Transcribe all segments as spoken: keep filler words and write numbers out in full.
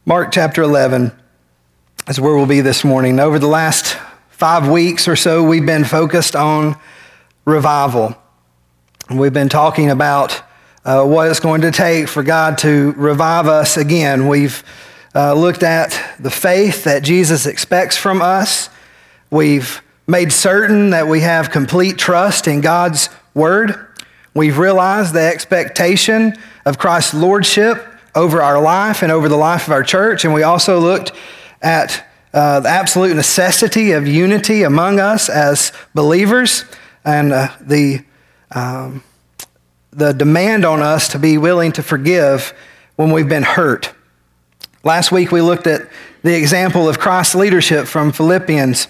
Mark chapter eleven is where we'll be this morning. Over the last five weeks or so, we've been focused on revival. We've been talking about uh, what it's going to take for God to revive us again. We've uh, looked at the faith that Jesus expects from us. We've made certain that we have complete trust in God's word. We've realized the expectation of Christ's lordship over our life and over the life of our church. And we also looked at uh, the absolute necessity of unity among us as believers and uh, the um, the demand on us to be willing to forgive when we've been hurt. Last week we looked at the example of Christ's leadership from Philippians.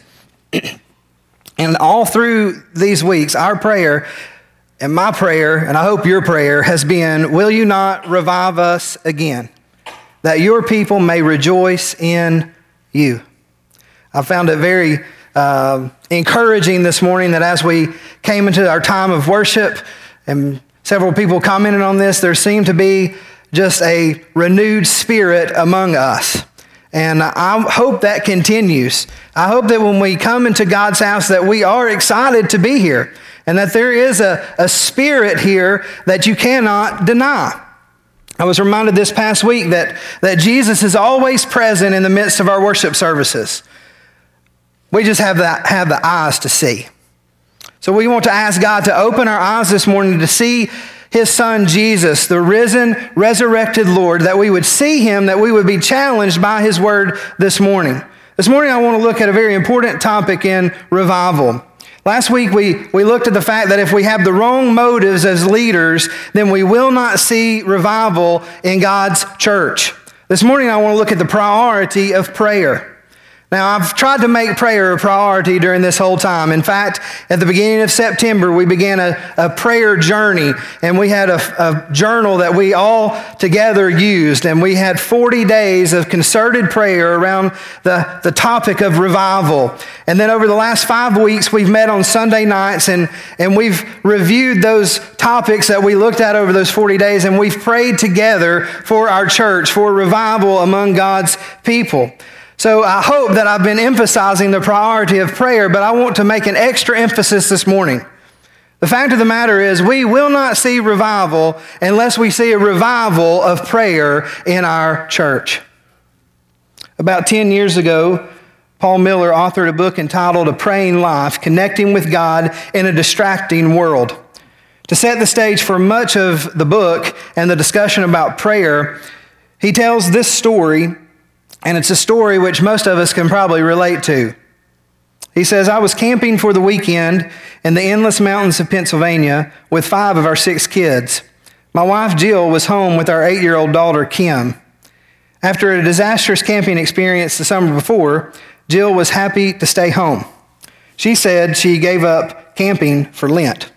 And all through these weeks, our prayer and my prayer, and I hope your prayer, has been, will you not revive us again, that your people may rejoice in you. I found it very uh, encouraging this morning that as we came into our time of worship, and several people commented on this, there seemed to be just a renewed spirit among us. And I hope that continues. I hope that when we come into God's house that we are excited to be here and that there is a, a spirit here that you cannot deny. I was reminded this past week that, that Jesus is always present in the midst of our worship services. We just have the, have the eyes to see. So we want to ask God to open our eyes this morning to see His Son Jesus, the risen, resurrected Lord, that we would see Him, that we would be challenged by His word this morning. This morning I want to look at a very important topic in revival. Last week we, we looked at the fact that if we have the wrong motives as leaders, then we will not see revival in God's church. This morning I want to look at the priority of prayer. Now, I've tried to make prayer a priority during this whole time. In fact, at the beginning of September, we began a, a prayer journey, and we had a, a journal that we all together used, and we had forty days of concerted prayer around the, the topic of revival. And then over the last five weeks, we've met on Sunday nights, and, and we've reviewed those topics that we looked at over those forty days, and we've prayed together for our church, for revival among God's people. So I hope that I've been emphasizing the priority of prayer, but I want to make an extra emphasis this morning. The fact of the matter is we will not see revival unless we see a revival of prayer in our church. About ten years ago, Paul Miller authored a book entitled A Praying Life, Connecting with God in a Distracting World. To set the stage for much of the book and the discussion about prayer, he tells this story. And it's a story which most of us can probably relate to. He says, I was camping for the weekend in the endless mountains of Pennsylvania with five of our six kids. My wife, Jill, was home with our eight-year-old daughter, Kim. After a disastrous camping experience the summer before, Jill was happy to stay home. She said she gave up camping for Lent.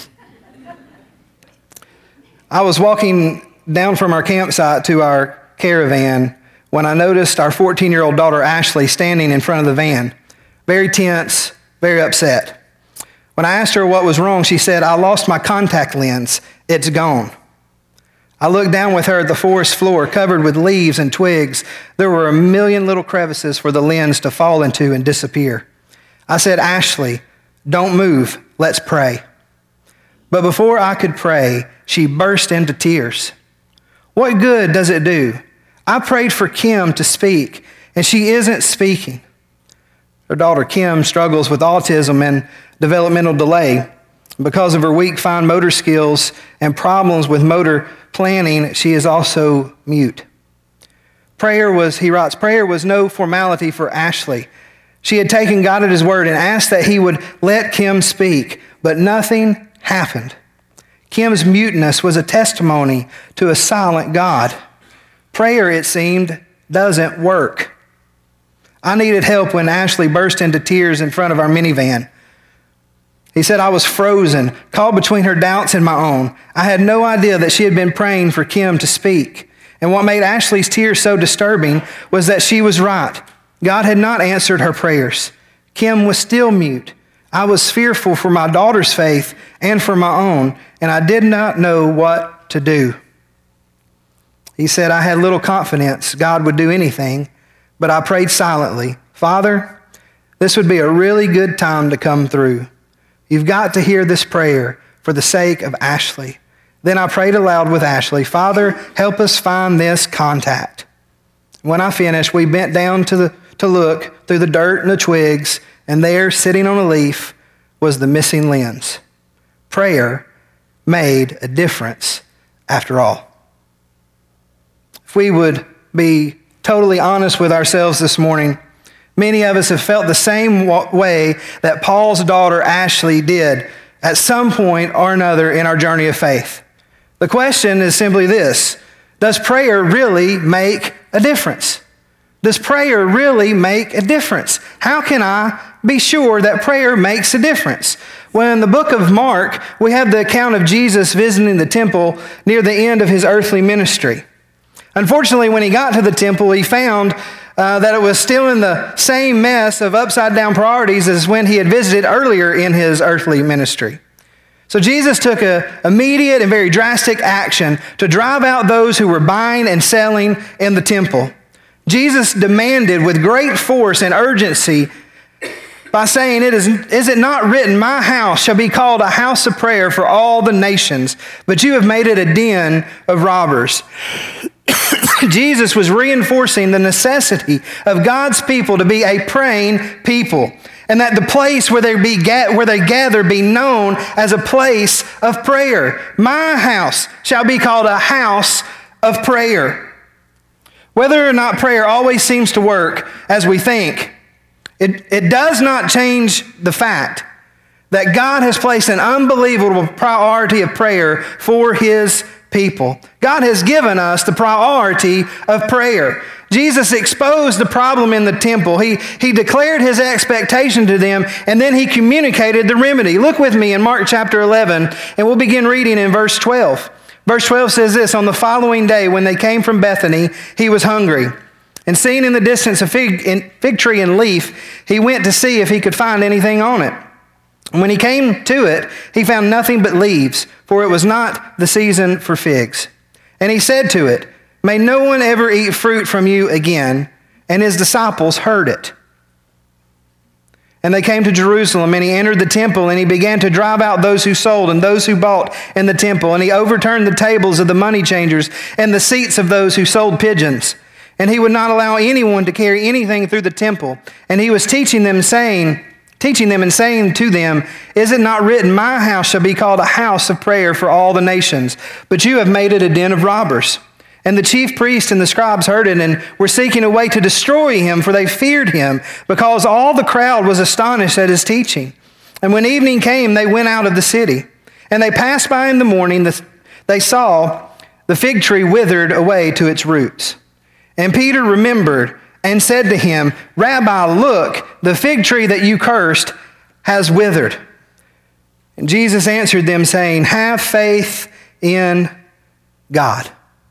I was walking down from our campsite to our caravan when I noticed our fourteen-year-old daughter, Ashley, standing in front of the van, very tense, very upset. When I asked her what was wrong, she said, I lost my contact lens. It's gone. I looked down with her at the forest floor, covered with leaves and twigs. There were a million little crevices for the lens to fall into and disappear. I said, Ashley, don't move. Let's pray. But before I could pray, she burst into tears. What good does it do? I prayed for Kim to speak, and she isn't speaking. Her daughter Kim struggles with autism and developmental delay. Because of her weak fine motor skills and problems with motor planning, she is also mute. Prayer was, he writes, prayer was no formality for Ashley. She had taken God at His word and asked that He would let Kim speak, but nothing happened. Kim's muteness was a testimony to a silent God. Prayer, it seemed, doesn't work. I needed help when Ashley burst into tears in front of our minivan. He said, I was frozen, caught between her doubts and my own. I had no idea that she had been praying for Kim to speak. And what made Ashley's tears so disturbing was that she was right. God had not answered her prayers. Kim was still mute. I was fearful for my daughter's faith and for my own, and I did not know what to do. He said, I had little confidence God would do anything, but I prayed silently. Father, this would be a really good time to come through. You've got to hear this prayer for the sake of Ashley. Then I prayed aloud with Ashley, Father, help us find this contact. When I finished, we bent down to, the, to look through the dirt and the twigs, and there, sitting on a leaf, was the missing lens. Prayer made a difference after all. If we would be totally honest with ourselves this morning, many of us have felt the same way that Paul's daughter Ashley did at some point or another in our journey of faith. The question is simply this: does prayer really make a difference? Does prayer really make a difference? How can I be sure that prayer makes a difference? Well, in the book of Mark, we have the account of Jesus visiting the temple near the end of his earthly ministry. Unfortunately, when he got to the temple, he found uh, that it was still in the same mess of upside-down priorities as when he had visited earlier in his earthly ministry. So Jesus took an immediate and very drastic action to drive out those who were buying and selling in the temple. Jesus demanded with great force and urgency by saying, "It is, is it not written, my house shall be called a house of prayer for all the nations, but you have made it a den of robbers." Jesus was reinforcing the necessity of God's people to be a praying people, and that the place where they, be ga- where they gather be known as a place of prayer. My house shall be called a house of prayer. Whether or not prayer always seems to work as we think, it, it does not change the fact that God has placed an unbelievable priority of prayer for his people. God has given us the priority of prayer. Jesus exposed the problem in the temple. He, he declared his expectation to them, and then he communicated the remedy. Look with me in Mark chapter eleven, and we'll begin reading in verse twelve. Verse twelve says this: On the following day, when they came from Bethany, he was hungry. And seeing in the distance a fig, fig tree and leaf, he went to see if he could find anything on it. And when he came to it, he found nothing but leaves, for it was not the season for figs. And he said to it, May no one ever eat fruit from you again. And his disciples heard it. And they came to Jerusalem, and he entered the temple, and he began to drive out those who sold and those who bought in the temple. And he overturned the tables of the money changers and the seats of those who sold pigeons. And he would not allow anyone to carry anything through the temple. And he was teaching them, saying, teaching them and saying to them, Is it not written, my house shall be called a house of prayer for all the nations, but you have made it a den of robbers. And the chief priests and the scribes heard it and were seeking a way to destroy him, for they feared him, because all the crowd was astonished at his teaching. And when evening came, they went out of the city. And they passed by in the morning, they saw the fig tree withered away to its roots. And Peter remembered and said to him, Rabbi, look, the fig tree that you cursed has withered. And Jesus answered them, saying, Have faith in God.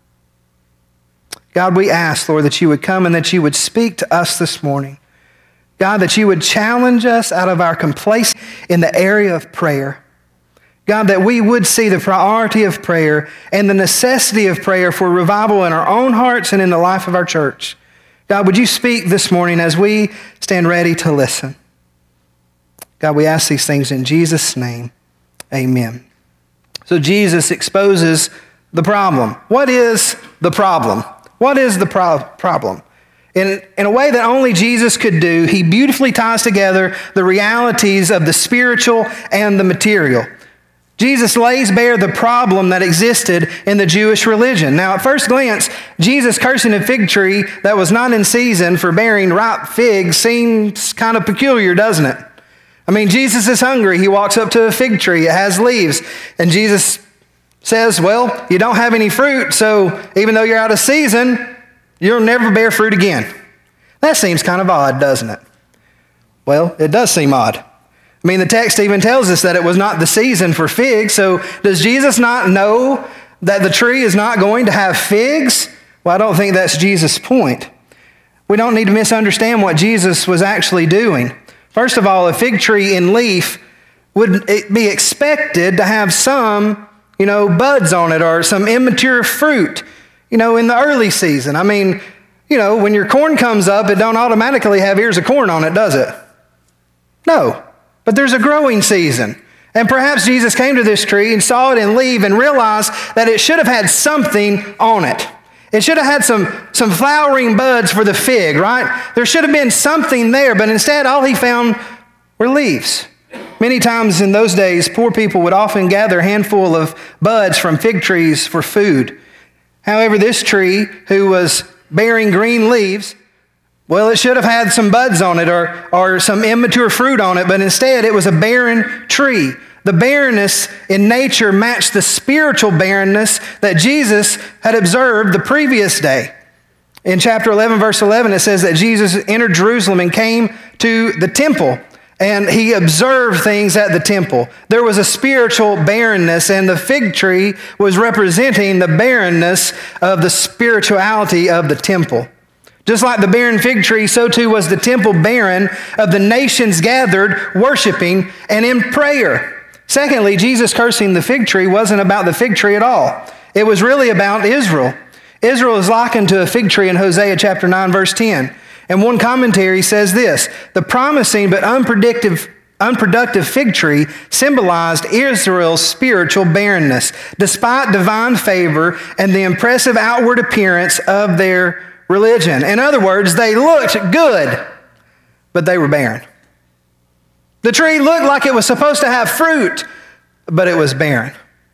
God, we ask, Lord, that you would come and that you would speak to us this morning. God, that you would challenge us out of our complacency in the area of prayer. God, that we would see the priority of prayer and the necessity of prayer for revival in our own hearts and in the life of our church. God, would you speak this morning as we stand ready to listen? God, we ask these things in Jesus' name. Amen. So Jesus exposes the problem. What is the problem? What is the pro- problem? In, in a way that only Jesus could do, he beautifully ties together the realities of the spiritual and the material. Jesus lays bare the problem that existed in the Jewish religion. Now, at first glance, Jesus cursing a fig tree that was not in season for bearing ripe figs seems kind of peculiar, doesn't it? I mean, Jesus is hungry. He walks up to a fig tree. It has leaves. And Jesus says, well, you don't have any fruit, so even though you're out of season, you'll never bear fruit again. That seems kind of odd, doesn't it? Well, it does seem odd. I mean, the text even tells us that it was not the season for figs, so does Jesus not know that the tree is not going to have figs? Well, I don't think that's Jesus' point. We don't need to misunderstand what Jesus was actually doing. First of all, a fig tree in leaf would be expected to have some, you know, buds on it or some immature fruit. you know, in the early season. I mean, you know, when your corn comes up, it don't automatically have ears of corn on it, does it? No, but there's a growing season. And perhaps Jesus came to this tree and saw it in leaf and realized that it should have had something on it. It should have had some, some flowering buds for the fig, right? There should have been something there, but instead all he found were leaves. Many times in those days, poor people would often gather a handful of buds from fig trees for food. However, this tree, who was bearing green leaves, well, it should have had some buds on it or, or some immature fruit on it, but instead it was a barren tree. The barrenness in nature matched the spiritual barrenness that Jesus had observed the previous day. In chapter eleven, verse eleven, it says that Jesus entered Jerusalem and came to the temple, and he observed things at the temple. There was a spiritual barrenness, and the fig tree was representing the barrenness of the spirituality of the temple. Just like the barren fig tree, so too was the temple barren of the nations gathered, worshiping, and in prayer. Secondly, Jesus cursing the fig tree wasn't about the fig tree at all. It was really about Israel. Israel is likened to a fig tree in Hosea chapter nine, verse ten. And one commentary says this: the promising but unproductive, unproductive fig tree symbolized Israel's spiritual barrenness, despite divine favor and the impressive outward appearance of their religion. In other words, they looked good, but they were barren. The tree looked like it was supposed to have fruit, but it was barren.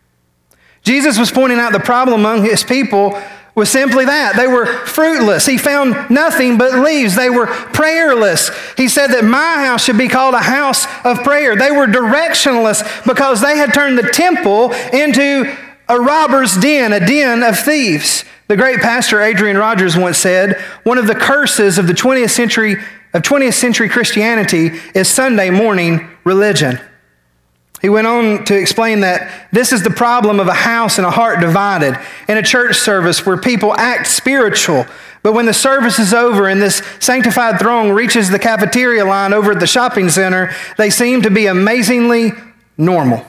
Jesus was pointing out the problem among his people was simply that. They were fruitless. He found nothing but leaves. They were prayerless. He said that my house should be called a house of prayer. They were directionless because they had turned the temple into a robber's den, a den of thieves. The great pastor Adrian Rogers once said, one of the curses of the twentieth century of twentieth century Christianity is Sunday morning religion. He went on to explain that this is the problem of a house and a heart divided, in a church service where people act spiritual, but when the service is over and this sanctified throng reaches the cafeteria line over at the shopping center, they seem to be amazingly normal.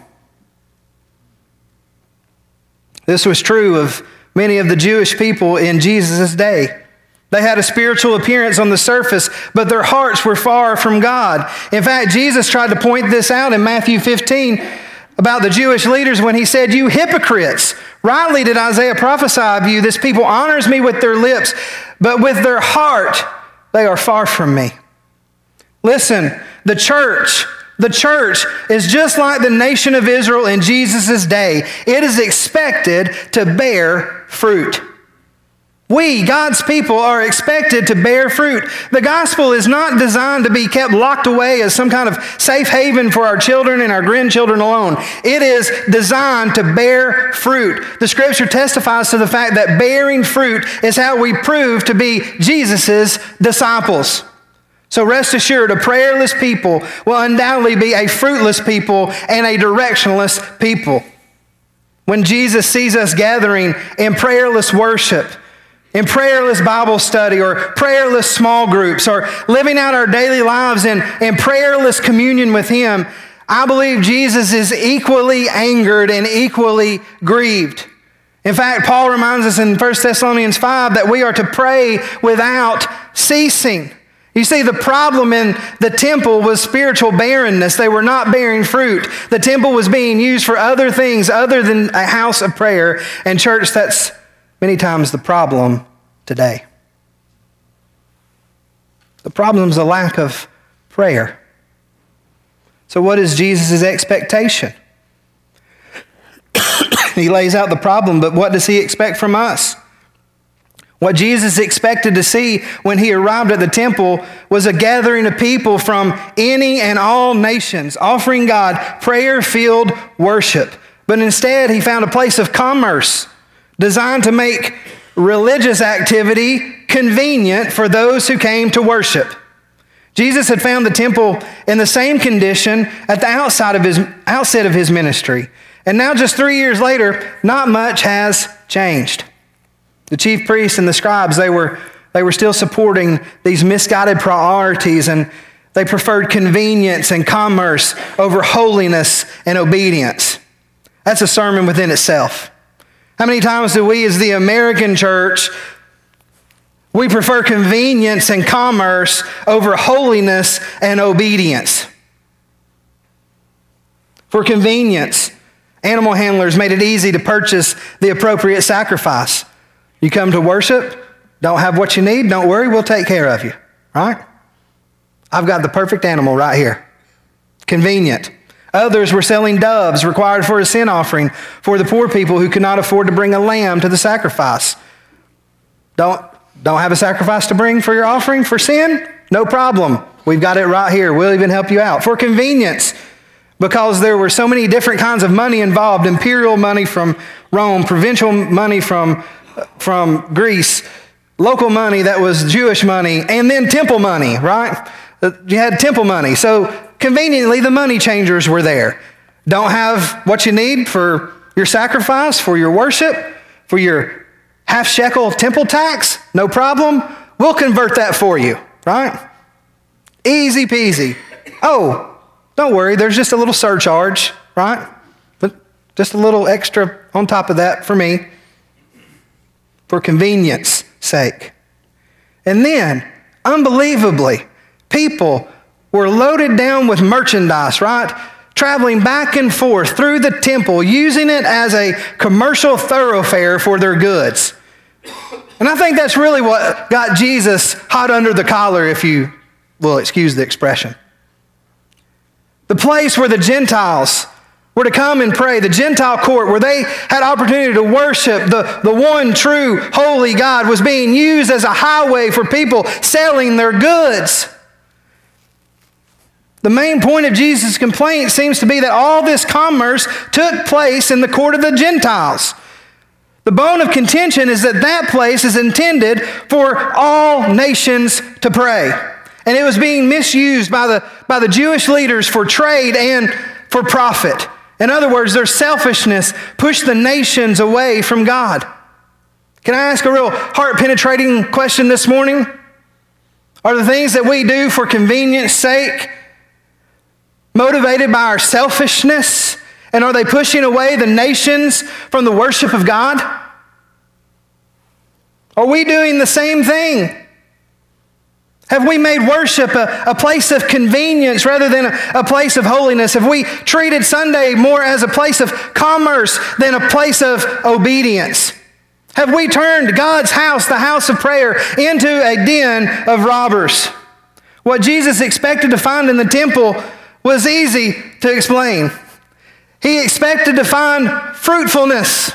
This was true of many of the Jewish people in Jesus' day. They had a spiritual appearance on the surface, but their hearts were far from God. In fact, Jesus tried to point this out in Matthew fifteen about the Jewish leaders when he said, "You hypocrites, rightly did Isaiah prophesy of you, this people honors me with their lips, but with their heart they are far from me." Listen, the church, the church is just like the nation of Israel in Jesus' day. It is expected to bear fruit. We, God's people, are expected to bear fruit. The gospel is not designed to be kept locked away as some kind of safe haven for our children and our grandchildren alone. It is designed to bear fruit. The scripture testifies to the fact that bearing fruit is how we prove to be Jesus' disciples. So rest assured, a prayerless people will undoubtedly be a fruitless people and a directionless people. When Jesus sees us gathering in prayerless worship, in prayerless Bible study, or prayerless small groups, or living out our daily lives in, in prayerless communion with Him, I believe Jesus is equally angered and equally grieved. In fact, Paul reminds us in First Thessalonians five that we are to pray without ceasing. You see, the problem in the temple was spiritual barrenness. They were not bearing fruit. The temple was being used for other things other than a house of prayer. And church, that's many times the problem today. The problem is a lack of prayer. So what is Jesus' expectation? He lays out the problem, but what does he expect from us? What Jesus expected to see when he arrived at the temple was a gathering of people from any and all nations, offering God prayer-filled worship. But instead, he found a place of commerce designed to make religious activity convenient for those who came to worship. Jesus had found the temple in the same condition at the outside of his, outset of his ministry. And now just three years later, not much has changed. The chief priests and the scribes, they were, they were still supporting these misguided priorities, and they preferred convenience and commerce over holiness and obedience. That's a sermon within itself. How many times do we as the American church, we prefer convenience and commerce over holiness and obedience? For convenience, animal handlers made it easy to purchase the appropriate sacrifice. You come to worship, don't have what you need, don't worry, we'll take care of you, right? I've got the perfect animal right here. Convenient. Others were selling doves required for a sin offering for the poor people who could not afford to bring a lamb to the sacrifice. Don't, don't have a sacrifice to bring for your offering for sin? No problem. We've got it right here. We'll even help you out. For convenience, because there were so many different kinds of money involved, imperial money from Rome, provincial money from, from Greece, local money that was Jewish money, and then temple money, right? You had temple money. So conveniently, the money changers were there. Don't have what you need for your sacrifice, for your worship, for your half shekel temple tax? No problem. We'll convert that for you, right? Easy peasy. Oh, don't worry, there's just a little surcharge, right? But just a little extra on top of that for me, for convenience sake. And then, unbelievably, people were loaded down with merchandise, right? Traveling back and forth through the temple, using it as a commercial thoroughfare for their goods. And I think that's really what got Jesus hot under the collar, if you will excuse the expression. The place where the Gentiles were to come and pray, the Gentile court where they had opportunity to worship the, the one true holy God, was being used as a highway for people selling their goods. The main point of Jesus' complaint seems to be that all this commerce took place in the court of the Gentiles. The bone of contention is that that place is intended for all nations to pray. And it was being misused by the, by the Jewish leaders for trade and for profit. In other words, their selfishness pushed the nations away from God. Can I ask a real heart-penetrating question this morning? Are the things that we do for convenience sake motivated by our selfishness? And are they pushing away the nations from the worship of God? Are we doing the same thing? Have we made worship a, a place of convenience rather than a, a place of holiness? Have we treated Sunday more as a place of commerce than a place of obedience? Have we turned God's house, the house of prayer, into a den of robbers? What Jesus expected to find in the temple was easy to explain. He expected to find fruitfulness.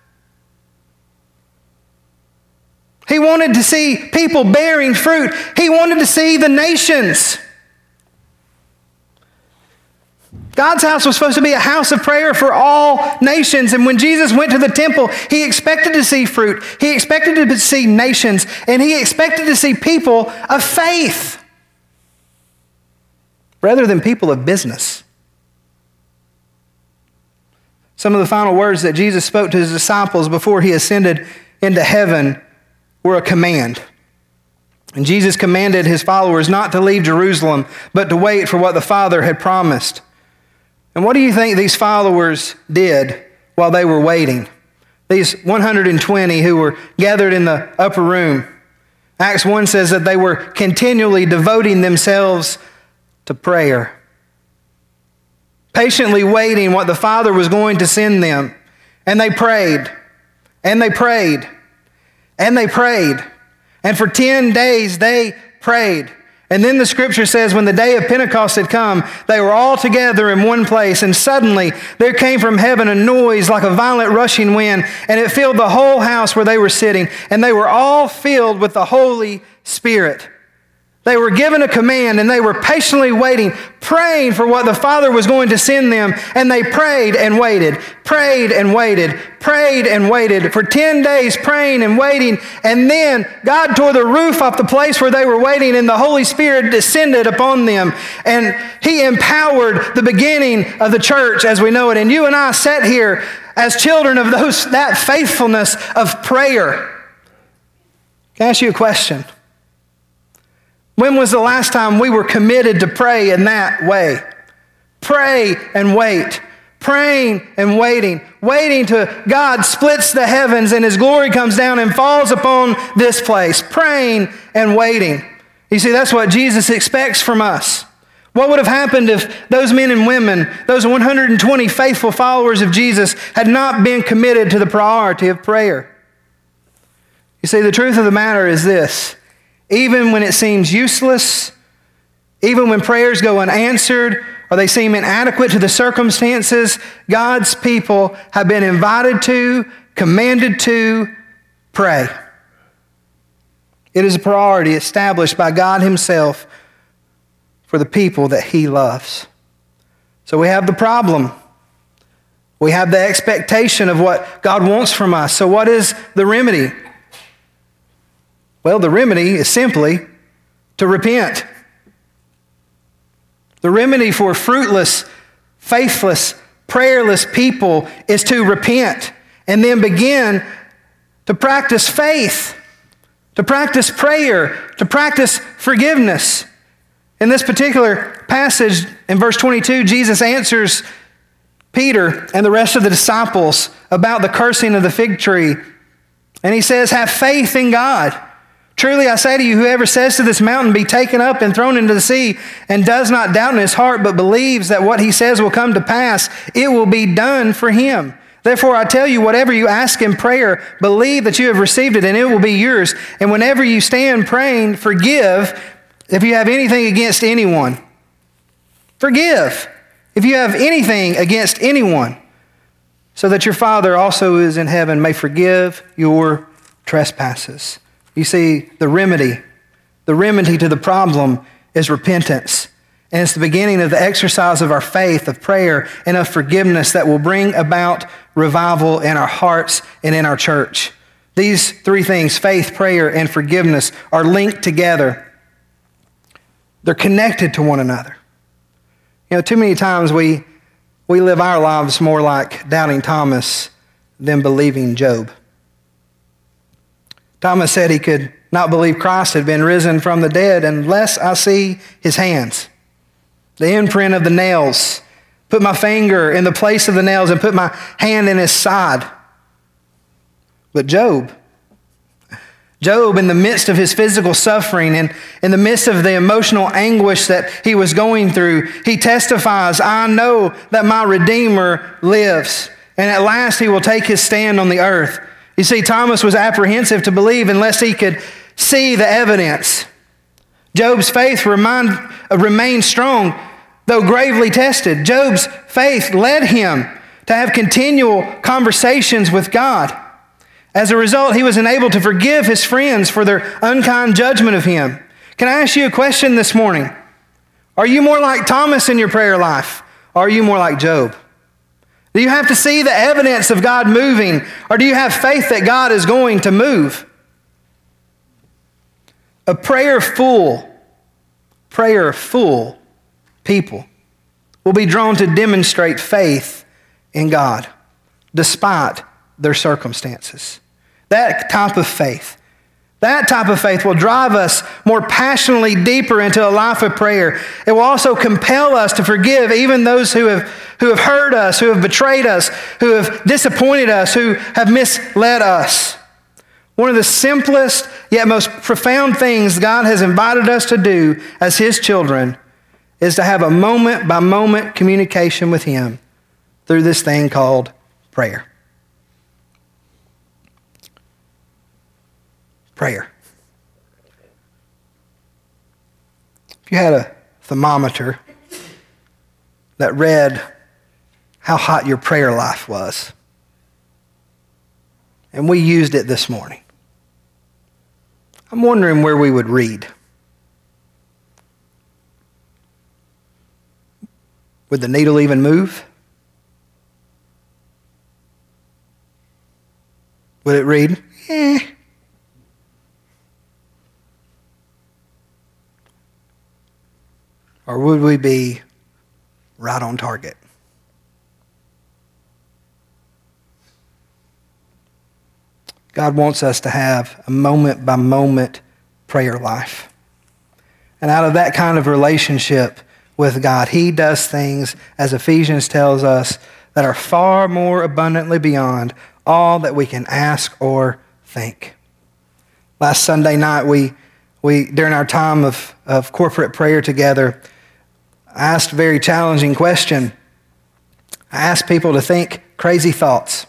He wanted to see people bearing fruit. He wanted to see the nations. God's house was supposed to be a house of prayer for all nations. And when Jesus went to the temple, he expected to see fruit. He expected to see nations. And he expected to see people of faith rather than people of business. Some of the final words that Jesus spoke to his disciples before he ascended into heaven were a command. And Jesus commanded his followers not to leave Jerusalem, but to wait for what the Father had promised. And what do you think these followers did while they were waiting? These one hundred twenty who were gathered in the upper room. Acts one says that they were continually devoting themselves to prayer, patiently waiting what the Father was going to send them. And they prayed, and they prayed, and they prayed. And for ten days they prayed. And then the scripture says when the day of Pentecost had come, they were all together in one place. And suddenly there came from heaven a noise like a violent rushing wind, and it filled the whole house where they were sitting. And they were all filled with the Holy Spirit. They were given a command, and they were patiently waiting, praying for what the Father was going to send them. And they prayed and waited, prayed and waited, prayed and waited for ten days, praying and waiting. And then God tore the roof off the place where they were waiting, and the Holy Spirit descended upon them. And he empowered the beginning of the church as we know it. And you and I sat here as children of those that faithfulness of prayer. Can I ask you a question? When was the last time we were committed to pray in that way? Pray and wait. praying and waiting, waiting till God splits the heavens and his glory comes down and falls upon this place, praying and waiting. You see, that's what Jesus expects from us. What would have happened if those men and women, those one hundred twenty faithful followers of Jesus, had not been committed to the priority of prayer? You see, the truth of the matter is this: even when it seems useless, even when prayers go unanswered or they seem inadequate to the circumstances, God's people have been invited to, commanded to pray. It is a priority established by God himself for the people that he loves. So we have the problem. We have the expectation of what God wants from us. So what is the remedy? Well, the remedy is simply to repent. The remedy for fruitless, faithless, prayerless people is to repent and then begin to practice faith, to practice prayer, to practice forgiveness. In this particular passage, in verse twenty-two, Jesus answers Peter and the rest of the disciples about the cursing of the fig tree. And he says, have faith in God. Truly I say to you, whoever says to this mountain, be taken up and thrown into the sea, and does not doubt in his heart, but believes that what he says will come to pass, it will be done for him. Therefore I tell you, whatever you ask in prayer, believe that you have received it, and it will be yours. And whenever you stand praying, forgive if you have anything against anyone. Forgive if you have anything against anyone, so that your Father also who is in heaven may forgive your trespasses. You see, the remedy, the remedy to the problem is repentance. And it's the beginning of the exercise of our faith, of prayer, and of forgiveness that will bring about revival in our hearts and in our church. These three things, faith, prayer, and forgiveness, are linked together. They're connected to one another. You know, too many times we, we live our lives more like doubting Thomas than believing Job. Thomas said he could not believe Christ had been risen from the dead unless I see his hands, the imprint of the nails, put my finger in the place of the nails and put my hand in his side. But Job, Job, in the midst of his physical suffering and in the midst of the emotional anguish that he was going through, he testifies, I know that my Redeemer lives, and at last he will take his stand on the earth. You see, Thomas was apprehensive to believe unless he could see the evidence. Job's faith remind, uh, remained strong, though gravely tested. Job's faith led him to have continual conversations with God. As a result, he was enabled to forgive his friends for their unkind judgment of him. Can I ask you a question this morning? Are you more like Thomas in your prayer life, or are you more like Job? Do you have to see the evidence of God moving, or do you have faith that God is going to move? A prayerful, prayerful people will be drawn to demonstrate faith in God despite their circumstances. That type of faith, that type of faith will drive us more passionately deeper into a life of prayer. It will also compel us to forgive even those who have, who have hurt us, who have betrayed us, who have disappointed us, who have misled us. One of the simplest yet most profound things God has invited us to do as his children is to have a moment-by-moment communication with him through this thing called prayer. Prayer. If you had a thermometer that read how hot your prayer life was, and we used it this morning, I'm wondering where we would read. Would the needle even move? Would it read, eh? Or would we be right on target? God wants us to have a moment-by-moment prayer life. And out of that kind of relationship with God, he does things, as Ephesians tells us, that are far more abundantly beyond all that we can ask or think. Last Sunday night, we, we during our time of, of corporate prayer together, I asked a very challenging question. I asked people to think crazy thoughts.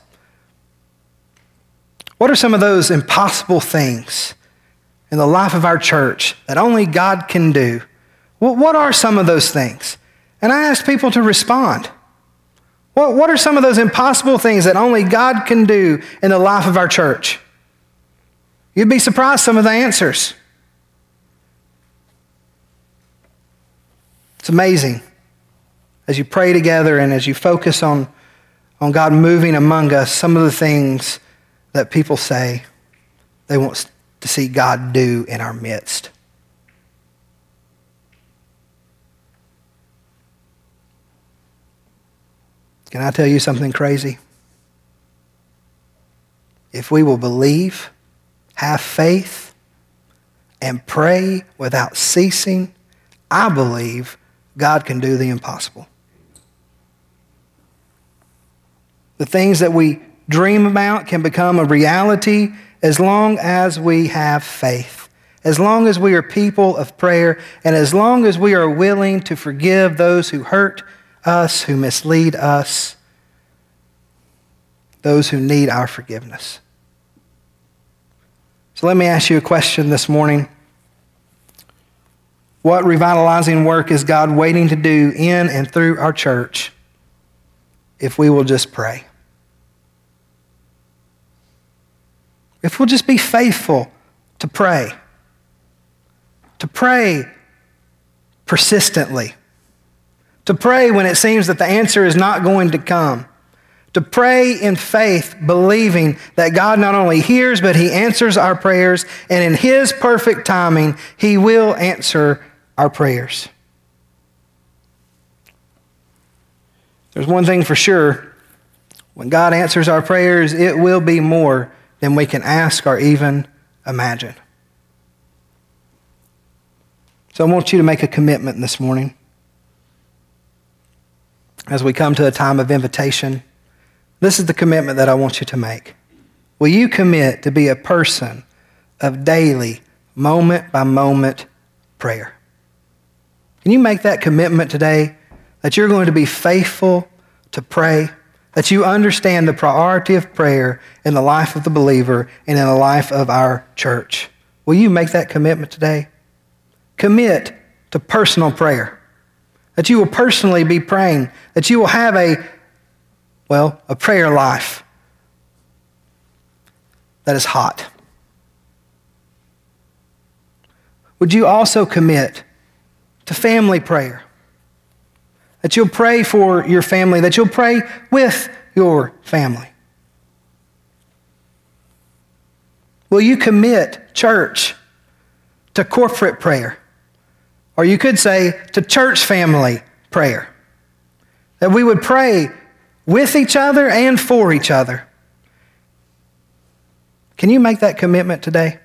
What are some of those impossible things in the life of our church that only God can do? What, what are some of those things? And I asked people to respond. What, what are some of those impossible things that only God can do in the life of our church? You'd be surprised some of the answers. It's amazing. As you pray together and as you focus on, on God moving among us, some of the things that people say they want to see God do in our midst. Can I tell you something crazy? If we will believe, have faith, and pray without ceasing, I believe God can do the impossible. The things that we dream about can become a reality as long as we have faith, as long as we are people of prayer, and as long as we are willing to forgive those who hurt us, who mislead us, those who need our forgiveness. So let me ask you a question this morning. What revitalizing work is God waiting to do in and through our church if we will just pray? If we'll just be faithful to pray, to pray persistently, to pray when it seems that the answer is not going to come, to pray in faith, believing that God not only hears, but He answers our prayers, and in His perfect timing, He will answer our prayers. There's one thing for sure. When God answers our prayers, it will be more than we can ask or even imagine. So I want you to make a commitment this morning. As we come to a time of invitation, this is the commitment that I want you to make. Will you commit to be a person of daily, moment-by-moment prayer? Can you make that commitment today that you're going to be faithful to pray, that you understand the priority of prayer in the life of the believer and in the life of our church? Will you make that commitment today? Commit to personal prayer, that you will personally be praying, that you will have a, well, a prayer life that is hot. Would you also commit to family prayer? That you'll pray for your family, that you'll pray with your family. Will you commit, church, to corporate prayer? Or you could say to church family prayer. That we would pray with each other and for each other. Can you make that commitment today?